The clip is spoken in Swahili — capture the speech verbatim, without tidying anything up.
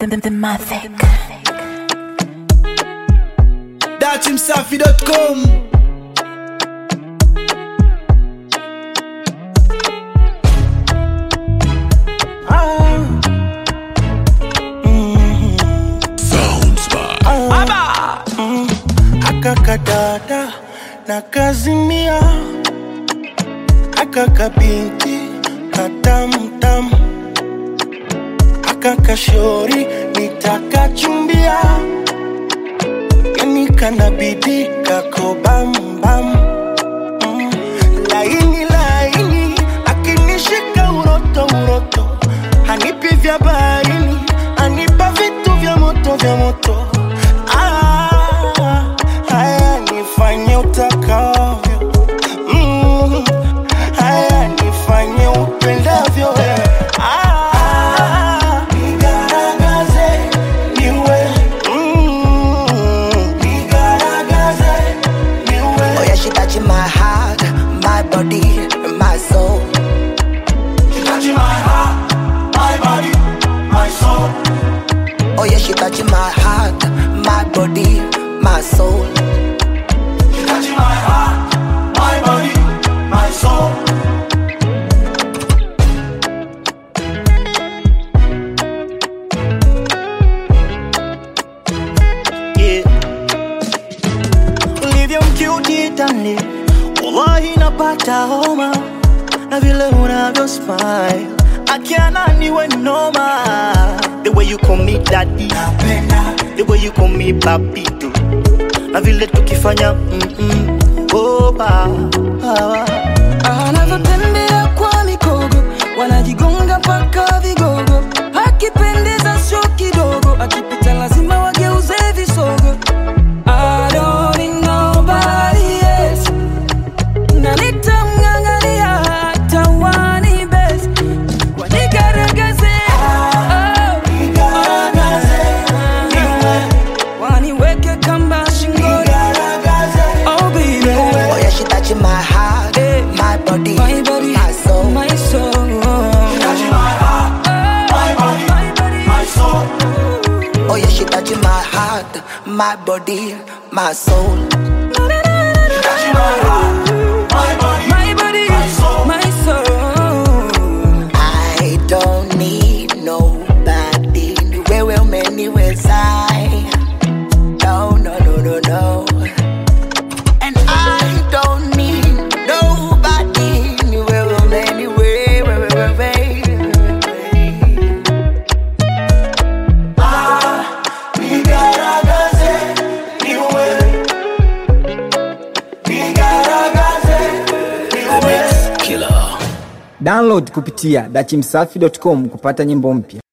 Thematic. Datim Safi dot com. Akakadada na kazimia, akakabinti katamtam, akakashori nitakachumbia, yani kanabidi kako bam bam. mm. Laini laini akinishika uroto uroto, hanipi vya baini, anipa vitu vya moto vya moto. Ah, haya nifanye utakavyo, mm, haya nifanye upendavyo. Ah, nigaragaze niwe, mm, nigaragaze niwe. Oh yeah, she touching my heart, my body, my soul. She touching my heart, my body, my soul. Oh yeah, she touching my heart, my body, my soul. She touching my heart, my body, my soul. Yeah. Ulivyo mcute tani, wallahi napata homa, na vile unavyo smile, akiana niwe noma. The way you call me daddy, the way you call me papi too, na vile tukifanya mm-mm, oh ba, ba. Anavyotembea kwa mikogo, wanajigonga paka vigogo, akipendeza sio kidogo, akipita lazima wageuze visogo. I don't need nobody else, na nitamng'ang'ania hata wani best. Wanigaragaze, oh, waniweke kamba shingoni, oh baby. Oh yeah, she touching my heart, my body, My body, my soul. my soul. Touching my heart, my body, my soul. Oh yeah, she touching my heart, my body, my soul. Touching my heart, my body, My body, my soul. my soul. I don't need nobody. Wewe umeniweza. No, no, no, no, no. And I don't need nobody. Wewe umeniwe, wewe, wewe. Nigaragaze niwe, nigaragaze niwe. Download kupitia datim safi dot com kupata nyimbo mpya.